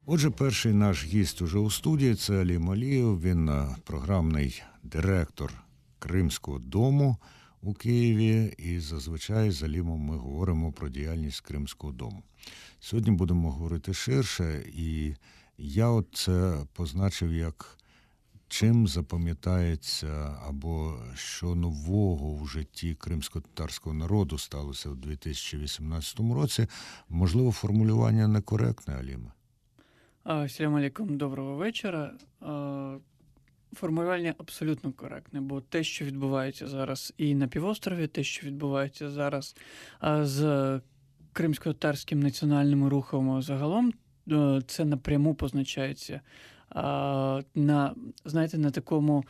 Отже, перший наш гість уже у студії – це Алім Алієв. Він програмний директор Кримського дому у Києві. І зазвичай з Алімом ми говоримо про діяльність Кримського дому. Сьогодні будемо говорити ширше, і я це позначив як чим запам'ятається або що нового в житті кримсько-татарського народу сталося у 2018 році. Можливо, формулювання некоректне, Аліме? Ассаляму алейкум, доброго вечора. Формулювання абсолютно коректне, бо те, що відбувається зараз і на півострові, те, що відбувається зараз з кримсько-татарським національним рухом загалом, це напряму позначається на такому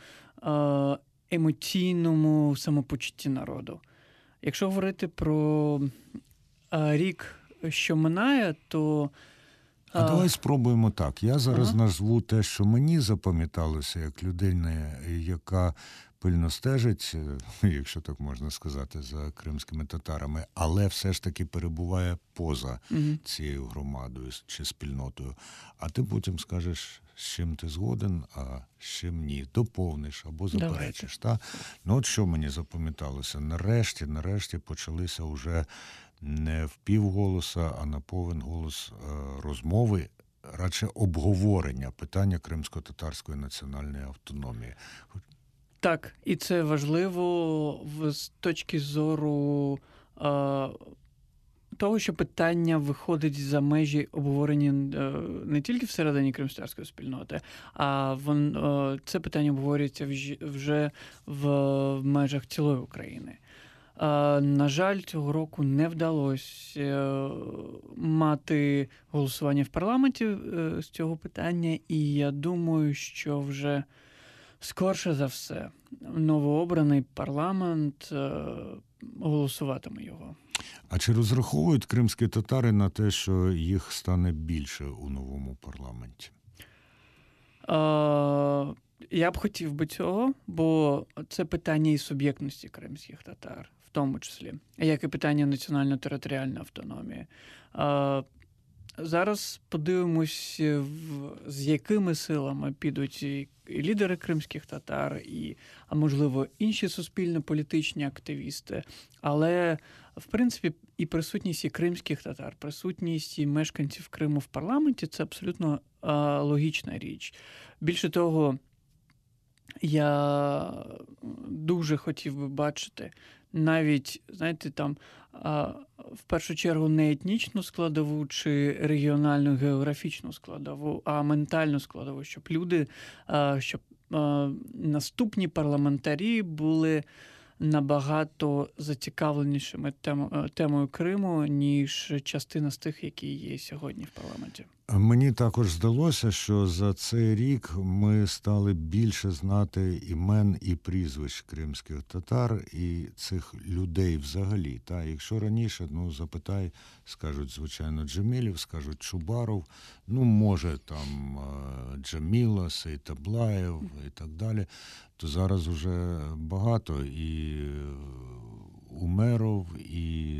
емоційному самопочутті народу. Якщо говорити про рік, що минає, то давай спробуємо так. Я зараз назву те, що мені запам'яталося, як людина, яка пильно стежить, якщо так можна сказати, за кримськими татарами, але все ж таки перебуває поза цією громадою чи спільнотою. А ти потім скажеш, з чим ти згоден, а з чим ні. Доповниш або заперечиш. Та? Ну от що мені запам'яталося? Нарешті почалися вже не в півголоса, а на повен голос розмови, радше обговорення питання кримсько-татарської національної автономії. Так, і це важливо з точки зору того, що питання виходить за межі обговорення не тільки всередині кримсько-татарської спільноти, а це питання обговорюється вже в межах цілої України. На жаль, цього року не вдалося мати голосування в парламенті з цього питання, і я думаю, що вже скорше за все новообраний парламент голосуватиме його. А чи розраховують кримські татари на те, що їх стане більше у новому парламенті? Я б хотів би цього, бо це питання і суб'єктності кримських татар, в тому числі, як і питання національно-територіальної автономії. Зараз подивимось, з якими силами підуть і лідери кримських татар, а можливо інші суспільно-політичні активісти. Але, в принципі, і присутність і кримських татар, присутність і мешканців Криму в парламенті – це абсолютно логічна річ. Більше того, я дуже хотів би бачити навіть, там, в першу чергу не етнічну складову чи регіональну географічну складову, а ментальну складову, щоб люди, щоб наступні парламентарі були набагато зацікавленішими темою Криму, ніж частина з тих, які є сьогодні в парламенті. Мені також здалося, що за цей рік ми стали більше знати імен і прізвищ кримських татар і цих людей взагалі. Та якщо раніше, запитай, скажуть, звичайно, Джемілів, скажуть Чубаров, може там Джаміла, Сейтаблаєв і так далі, то зараз уже багато і Умеров, і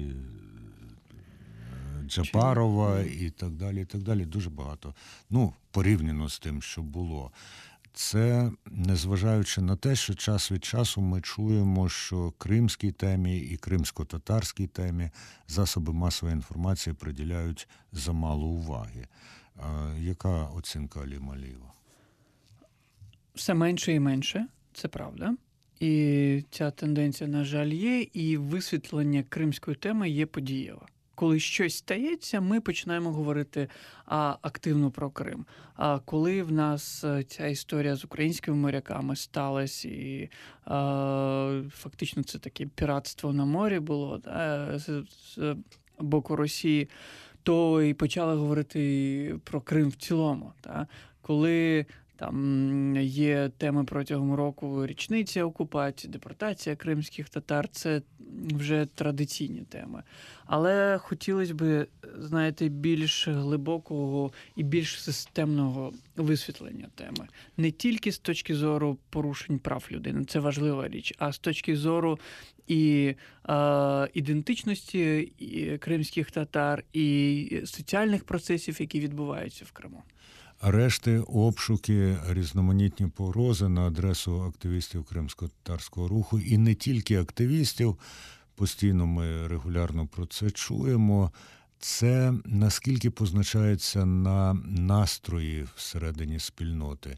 Джапарова і так далі, дуже багато. Порівняно з тим, що було. Це незважаючи на те, що час від часу ми чуємо, що кримській темі і кримсько-татарській темі засоби масової інформації приділяють замало уваги. Яка оцінка Аліма Алієва? Все менше і менше, це правда. І ця тенденція, на жаль, є, і висвітлення кримської теми є подієва. Коли щось стається, ми починаємо говорити активно про Крим. А коли в нас ця історія з українськими моряками сталася, і фактично це таке піратство на морі було з боку Росії, то і почали говорити про Крим в цілому. Коли там є теми протягом року річниця окупації, депортація кримських татар – це вже традиційні теми. Але хотілося б, більш глибокого і більш системного висвітлення теми. Не тільки з точки зору порушень прав людини, це важлива річ, а з точки зору і ідентичності кримських татар, і соціальних процесів, які відбуваються в Криму. Арешти, обшуки, різноманітні погрози на адресу активістів кримськотатарського руху. І не тільки активістів, постійно ми регулярно про це чуємо. Це наскільки позначається на настрої всередині спільноти?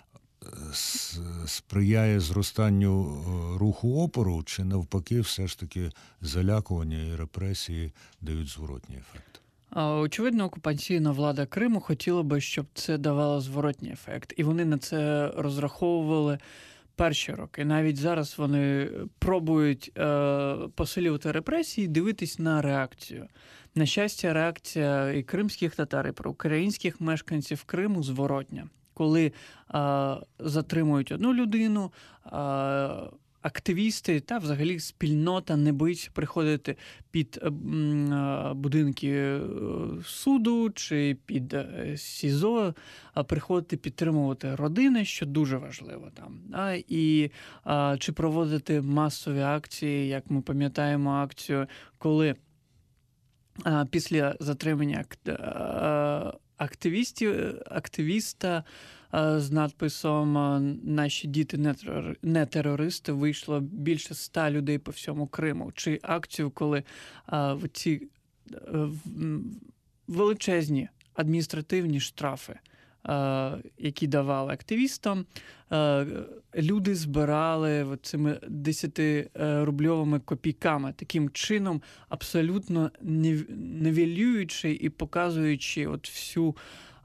Сприяє зростанню руху опору, чи навпаки все ж таки залякування і репресії дають зворотній ефект? Очевидно, окупаційна влада Криму хотіла би, щоб це давало зворотній ефект. І вони на це розраховували перші роки. Навіть зараз вони пробують посилювати репресії, дивитись на реакцію. На щастя, реакція і кримських татар, і проукраїнських мешканців Криму зворотня. Коли затримують одну людину, активісти та взагалі спільнота не боїться приходити під будинки суду чи під СІЗО, приходити підтримувати родини, що дуже важливо там. І чи проводити масові акції, як ми пам'ятаємо акцію, після затримання активіста з надписом «Наші діти не терористи» вийшло більше 100 людей по всьому Криму. Чи акцію, коли ці величезні адміністративні штрафи, які давали активістам, люди збирали цими 10-рубльовими копійками, таким чином абсолютно нівелюючи і показуючи всю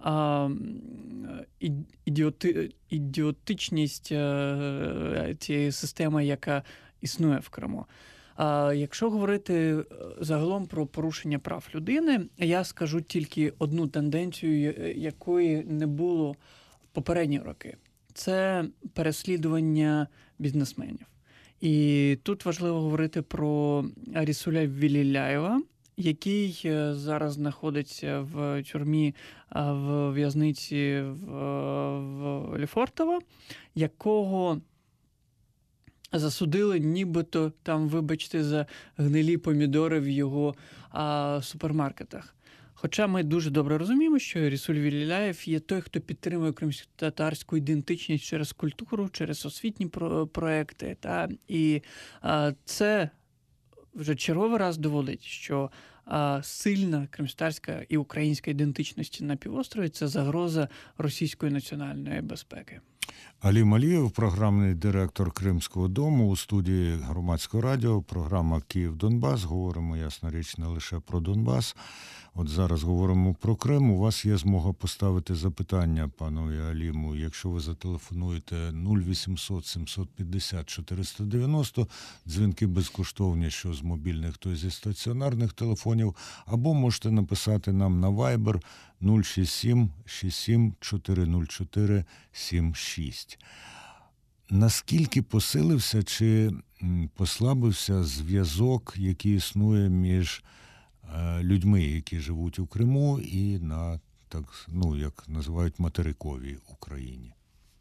ідіотичність цієї системи, яка існує в Криму. Якщо говорити загалом про порушення прав людини, я скажу тільки одну тенденцію, якої не було попередні роки. Це переслідування бізнесменів. І тут важливо говорити про Рісуля Віліляєва, який зараз знаходиться в тюрмі, в в'язниці в Лефортово, якого засудили нібито там, вибачте, за гнилі помідори в його супермаркетах. Хоча ми дуже добре розуміємо, що Рісуль Віліляєв є той, хто підтримує кримськотатарську ідентичність через культуру, через освітні проекти. І це вже черговий раз доводить, що сильна кримськотатарська і українська ідентичності на півострові – це загроза російської національної безпеки. Алім Алієв, програмний директор Кримського дому, у студії Громадського радіо, програма «Київ-Донбас». Говоримо, ясна річ, не лише про Донбас. От зараз говоримо про Крим. У вас є змога поставити запитання панові Аліму. Якщо ви зателефонуєте 0800 750 490, дзвінки безкоштовні, що з мобільних, то зі стаціонарних телефонів, або можете написати нам на Viber 067 67 404 76. Наскільки посилився чи послабився зв'язок, який існує між людьми, які живуть у Криму, і на, як називають, материковій Україні?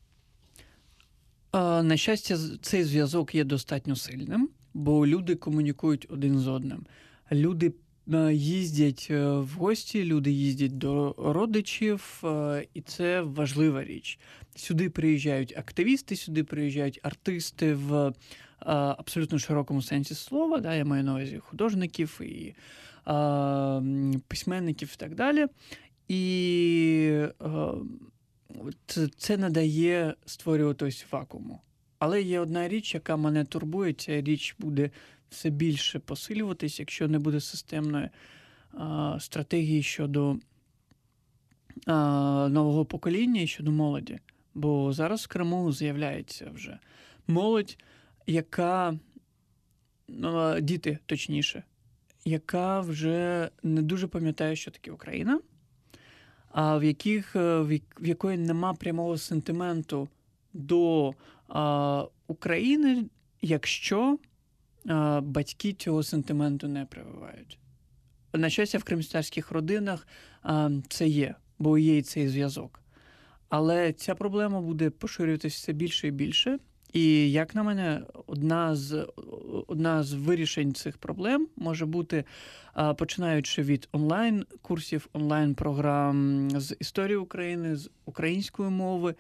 На щастя, цей зв'язок є достатньо сильним, бо люди комунікують один з одним. Люди їздять в гості, люди їздять до родичів, і це важлива річ. Сюди приїжджають активісти, сюди приїжджають артисти в абсолютно широкому сенсі слова, я маю на увазі художників і письменників і так далі. І це не дає створювати ось вакууму. Але є одна річ, яка мене турбує, ця річ буде все більше посилюватись, якщо не буде системної стратегії щодо нового покоління і щодо молоді. Бо зараз в Криму з'являється вже молодь, яка, діти точніше, яка вже не дуже пам'ятає, що таке Україна, а в якої нема прямого сентименту до України, якщо батьки цього сентименту не прививають. На щастя, в кримськотатарських родинах це є, бо є і цей зв'язок. Але ця проблема буде поширюватися все більше і більше, І, як на мене, одна з вирішень цих проблем може бути, починаючи від онлайн-курсів, онлайн-програм з історії України, з української мови,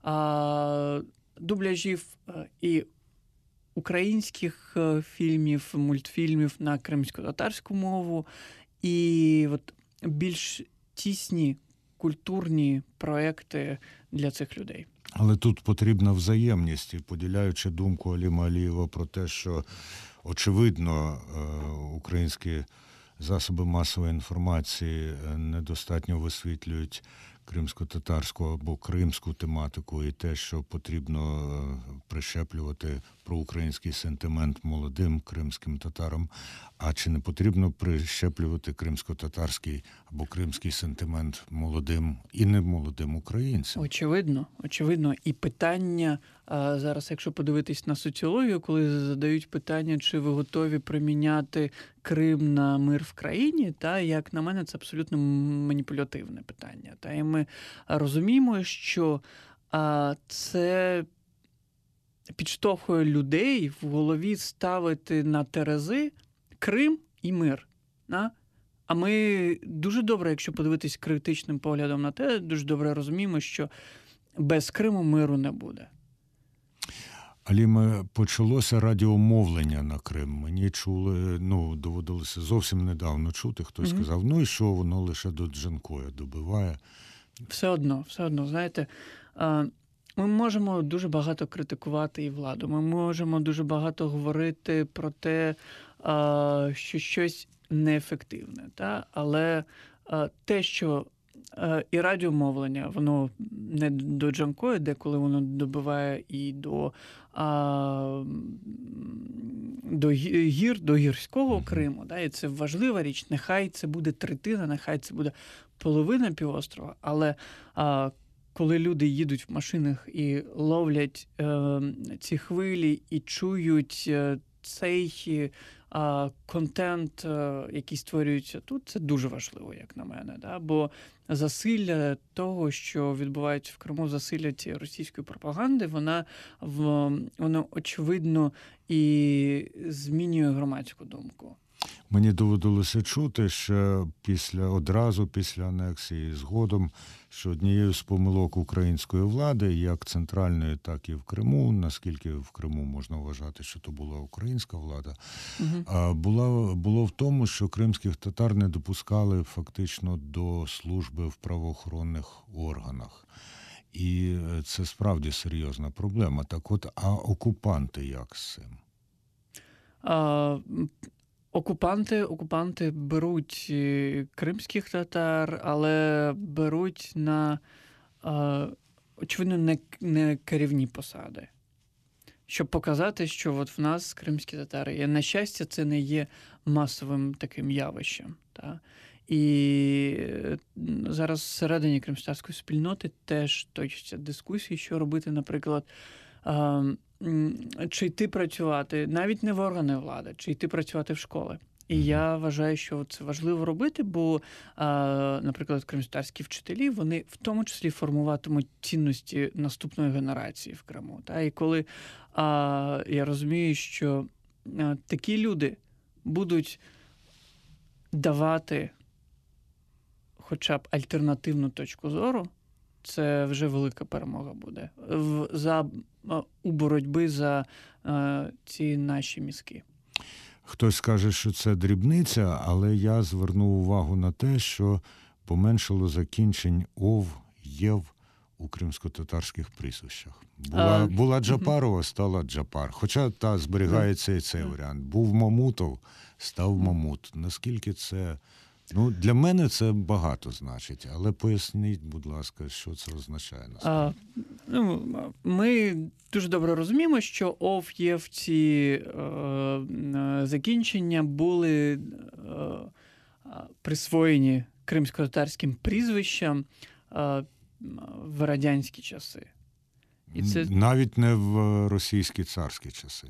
дубляжів і українських фільмів, мультфільмів на кримсько-татарську мову, і от більш тісні культурні проекти для цих людей. Але тут потрібна взаємність, і поділяючи думку Аліма Алієва про те, що, очевидно, українські засоби масової інформації недостатньо висвітлюють кримсько-татарську або кримську тематику, і те, що потрібно прищеплювати проукраїнський сентимент молодим кримським татарам, а чи не потрібно прищеплювати кримсько-татарський або кримський сентимент молодим і немолодим українцям? Очевидно. І питання, зараз, якщо подивитись на соціологію, коли задають питання, чи ви готові приміняти Крим на мир в країні, як на мене, це абсолютно маніпулятивне питання. І ми розуміємо, що це підштовхує людей в голові ставити на терези Крим і мир. А ми дуже добре, якщо подивитись критичним поглядом на те, дуже добре розуміємо, що без Криму миру не буде. Аліме, почалося радіомовлення на Крим. Мені доводилося зовсім недавно чути. Хтось сказав, і що, воно лише до Джанкоя добиває. Все одно, знаєте, ми можемо дуже багато критикувати і владу. Ми можемо дуже багато говорити про те, що щось неефективне. Але те, що і радіомовлення, воно не до Джанкоя, деколи воно добиває і до гірського Криму. І це важлива річ. Нехай це буде третина, нехай це буде половина півострова. Але коли люди їдуть в машинах і ловлять ці хвилі і чують цей контент, який створюється тут, це дуже важливо, як на мене. Бо засилля того, що відбувається в Криму, засилля цієї російської пропаганди, воно очевидно і змінює громадську думку. Мені доводилося чути, що одразу після анексії згодом, що однією з помилок української влади, як центральної, так і в Криму, наскільки в Криму можна вважати, що то була українська влада, було в тому, що кримських татар не допускали фактично до служби в правоохоронних органах. І це справді серйозна проблема. Так от, а окупанти як з цим? Окупанти беруть кримських татар, але беруть на, очевидно, не керівні посади. Щоб показати, що от в нас кримські татари є. На щастя, це не є масовим таким явищем. І зараз всередині кримськотатарської спільноти теж точаться дискусії, що робити, наприклад, чи йти працювати, навіть не в органи влади, чи йти працювати в школи. І я вважаю, що це важливо робити, бо, наприклад, кримськотатарські вчителі, вони в тому числі формуватимуть цінності наступної генерації в Криму. І коли я розумію, що такі люди будуть давати хоча б альтернативну точку зору, це вже велика перемога буде у боротьбі за ці наші мізки. Хтось скаже, що це дрібниця, але я звернув увагу на те, що поменшало закінчень ов, єв у кримсько-татарських прізвищах. Була Джапарова, стала Джапар. Хоча зберігається і цей варіант. Був Мамутов, став Мамут. Наскільки це... для мене це багато значить, але поясніть, будь ласка, що це означає насправді. Ми дуже добре розуміємо, що ов, єв, ці закінчення були присвоєні кримсько-татарським прізвищам в радянські часи. І це... Навіть не в російські царські часи.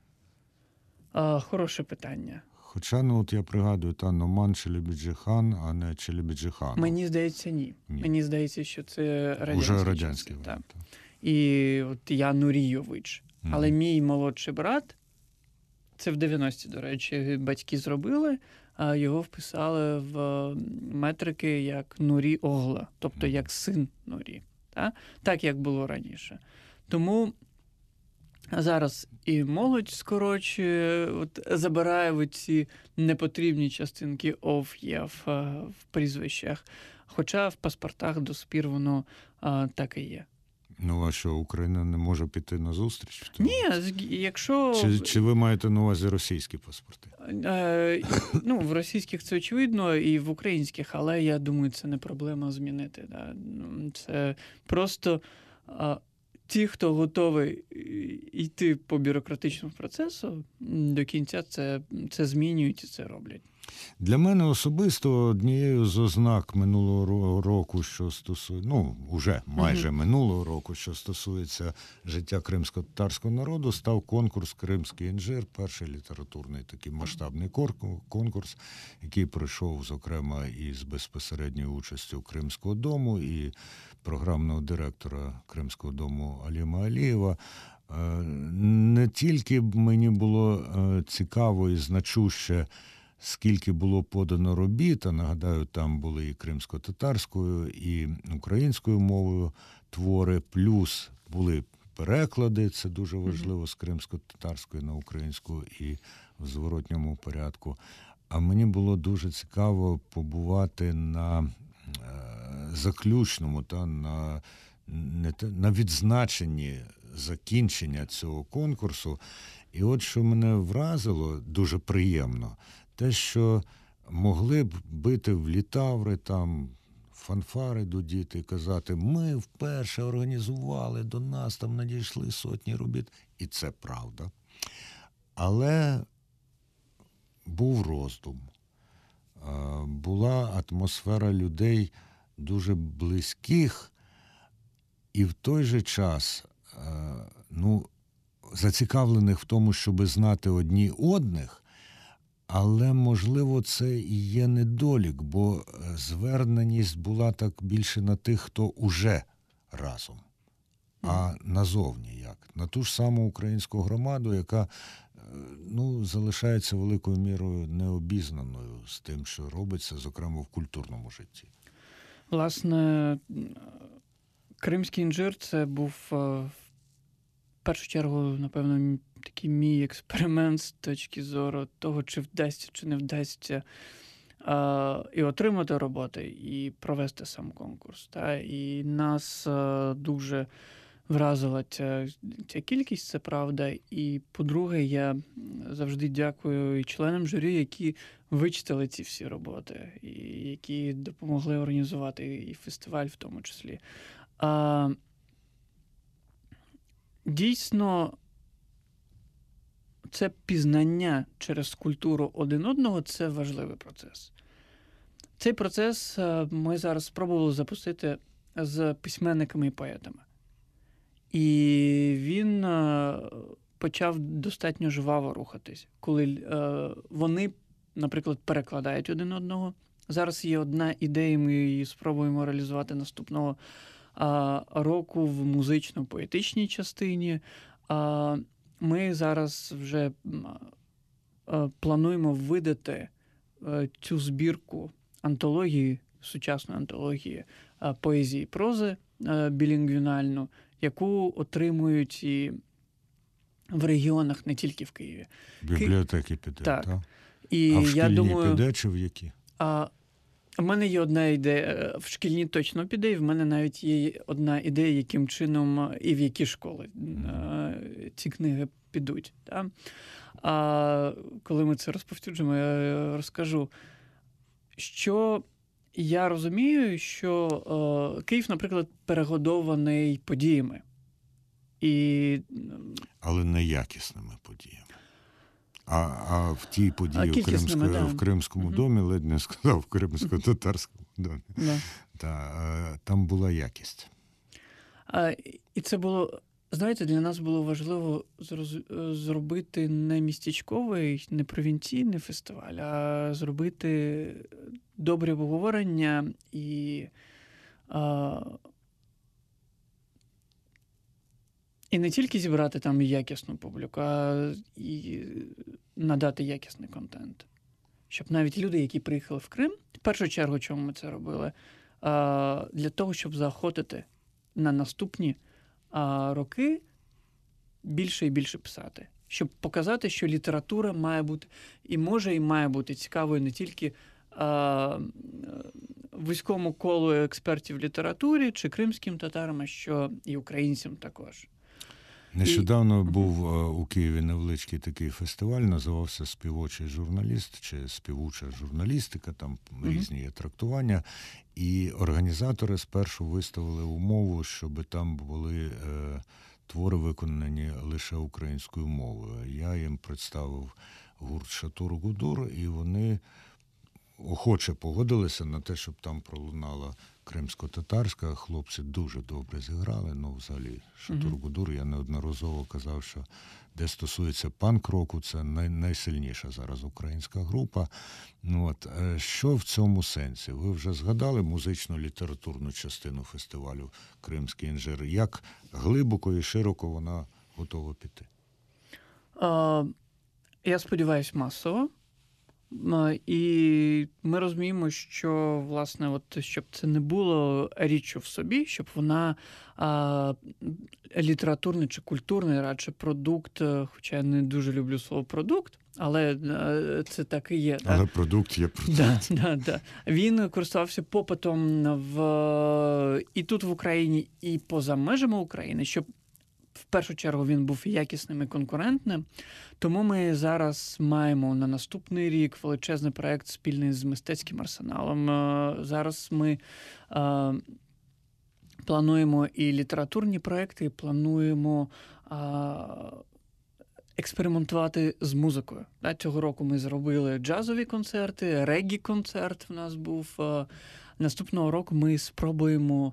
Хороше питання. Хоча, я пригадую, Номан Челебіджи-хан, а не Челебіджи-хан. Мені здається, ні. Мені здається, що це радянські уже радянський часи. І от я Нурійович. Але мій молодший брат, це в 90-ті, до речі, батьки зробили, а його вписали в метрики як Нурі Огла, тобто як син Нурі. Так, як було раніше. Тому зараз і молодь скорочує, забирає ці непотрібні частинки «ов» є в прізвищах, хоча в паспортах до спір воно так і є. Ну, а що, Україна не може піти на зустріч? Ні, якщо... Чи ви маєте на увазі російські паспорти? В російських це очевидно, і в українських, але я думаю, це не проблема змінити. Да. Це просто ті, хто готовий йти по бюрократичному процесу, до кінця це змінюють і це роблять. Для мене особисто однією з ознак минулого року, що стосується, уже майже минулого року, що стосується життя кримсько-татарського народу, став конкурс «Кримський інжир», перший літературний такий масштабний конкурс, який пройшов, зокрема, із безпосередньою участю Кримського дому і програмного директора Кримського дому Аліма Алієва. Не тільки мені було цікаво і значуще, скільки було подано робіт, а нагадаю, там були і кримсько-татарською, і українською мовою твори, плюс були переклади, це дуже важливо, з кримсько-татарської на українську і в зворотньому порядку. А мені було дуже цікаво побувати на заключному, на відзначенні закінчення цього конкурсу. І от що мене вразило дуже приємно, те, що могли б бити в літаври, там фанфари дудіти і казати, ми вперше організували, до нас там надійшли сотні робіт. І це правда. Але був роздум. Була атмосфера людей дуже близьких і в той же час, зацікавлених в тому, щоб знати одні одних, але, можливо, це і є недолік, бо зверненість була так більше на тих, хто уже разом, а назовні як. На ту ж саму українську громаду, яка залишається великою мірою необізнаною з тим, що робиться, зокрема, в культурному житті. Власне, Кримський інжир – це був в першу чергу, напевно, такий мій експеримент з точки зору того, чи вдасться, чи не вдасться і отримати роботи, і провести сам конкурс. І нас дуже вразила ця кількість, це правда. І, по-друге, я завжди дякую і членам журі, які вичитали ці всі роботи, і які допомогли організувати і фестиваль в тому числі. Дійсно, це пізнання через культуру один одного – це важливий процес. Цей процес ми зараз спробували запустити з письменниками і поетами. І він почав достатньо жваво рухатись, коли вони, наприклад, перекладають один одного. Зараз є одна ідея, ми її спробуємо реалізувати наступного року в музично-поетичній частині. Ми зараз вже плануємо видати цю збірку антології, сучасної антології поезії і прози білінгвінальну, яку отримують і в регіонах, не тільки в Києві. Бібліотеки піде, так? І а в шкільні думаю, піде чи в які? У мене є одна ідея, в шкільні точно піде, і в мене навіть є одна ідея, яким чином і в які школи ці книги підуть. Так? Коли ми це розповсюджуємо, я розкажу, що я розумію, що Київ, наприклад, перегодований подіями. Але неякісними подіями. А в тій події в Кримському домі, ледь не сказав, в кримсько-татарському домі, там була якість. І це було, знаєте, для нас було важливо зробити не містечковий, не провінційний фестиваль, а зробити добре обговорення І не тільки зібрати там якісну публіку, а і надати якісний контент. Щоб навіть люди, які приїхали в Крим, в першу чергу, чому ми це робили, для того, щоб заохотити на наступні роки більше і більше писати. Щоб показати, що література має бути і може, і має бути цікавою не тільки вузькому колу експертів в літературі чи кримським татарам, а що і українцям також. Нещодавно був у Києві невеличкий такий фестиваль, називався «Співочий журналіст» чи «Співуча журналістика», там різні є трактування. І організатори спершу виставили умову, щоб там були твори, виконані лише українською мовою. Я їм представив гурт «Шатур-Гудур», і вони охоче погодилися на те, щоб там пролунала кримсько-татарська. Хлопці дуже добре зіграли. Ну, взагалі, Шатур-Гудур, я неодноразово казав, що де стосується панк-року, це найсильніша зараз українська група. Ну, от, що в цьому сенсі? Ви вже згадали музично-літературну частину фестивалю «Кримський інжир». Як глибоко і широко вона готова піти? Я сподіваюся, масово. І ми розуміємо, що, власне, от, щоб це не було річчю в собі, щоб вона літературний чи культурний радше продукт, хоча я не дуже люблю слово «продукт», але це так і є. Але продукт є продукт. Да. Він користувався попитом і тут в Україні, і поза межами України, щоб в першу чергу він був якісним і конкурентним. Тому ми зараз маємо на наступний рік величезний проєкт спільний з мистецьким арсеналом. Зараз ми плануємо і літературні проєкти, і плануємо експериментувати з музикою. Цього року ми зробили джазові концерти, реггі-концерт в нас був. Наступного року ми спробуємо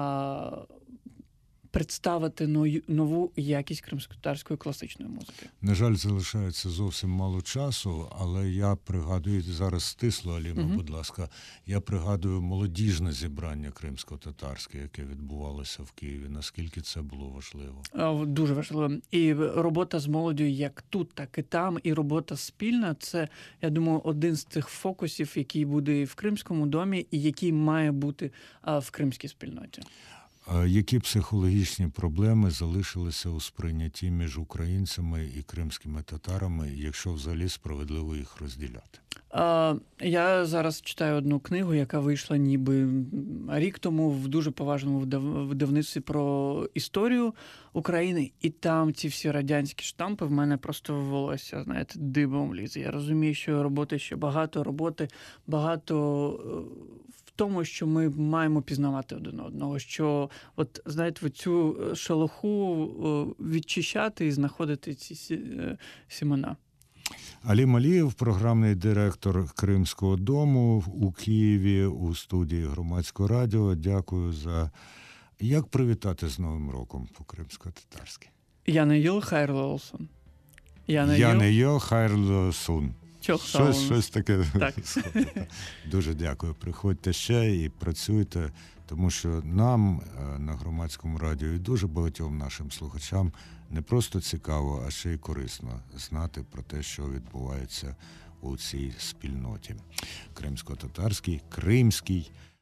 представити нову якість кримськотатарської класичної музики. На жаль, залишається зовсім мало часу, але я пригадую, зараз стисло, Аліма, будь ласка, я пригадую молодіжне зібрання кримсько-татарське, яке відбувалося в Києві. Наскільки це було важливо? Дуже важливо. І робота з молоддю як тут, так і там, і робота спільна – це, я думаю, один з тих фокусів, який буде і в Кримському домі, і який має бути в кримській спільноті. Які психологічні проблеми залишилися у сприйнятті між українцями і кримськими татарами, якщо взагалі справедливо їх розділяти? Я зараз читаю одну книгу, яка вийшла ніби рік тому в дуже поважному видавництві про історію України, і там ці всі радянські штампи в мене просто волосся, знаєте, дибом лізе. Я розумію, що роботи ще багато, в тому, що ми маємо пізнавати один одного, що, от, знаєте, цю шелуху відчищати і знаходити ці сімена. Алім Алієв, програмний директор Кримського дому у Києві у студії Громадського радіо. Дякую за... Як привітати з Новим роком по-кримсько-татарськи? Янейыл хайырлы олсун. Янейыл хайырлы олсун. Щось таке. Так. Дуже дякую. Приходьте ще і працюйте, тому що нам на Громадському радіо і дуже багатьом нашим слухачам не просто цікаво, а ще й корисно знати про те, що відбувається у цій спільноті. Кримсько-татарській, кримській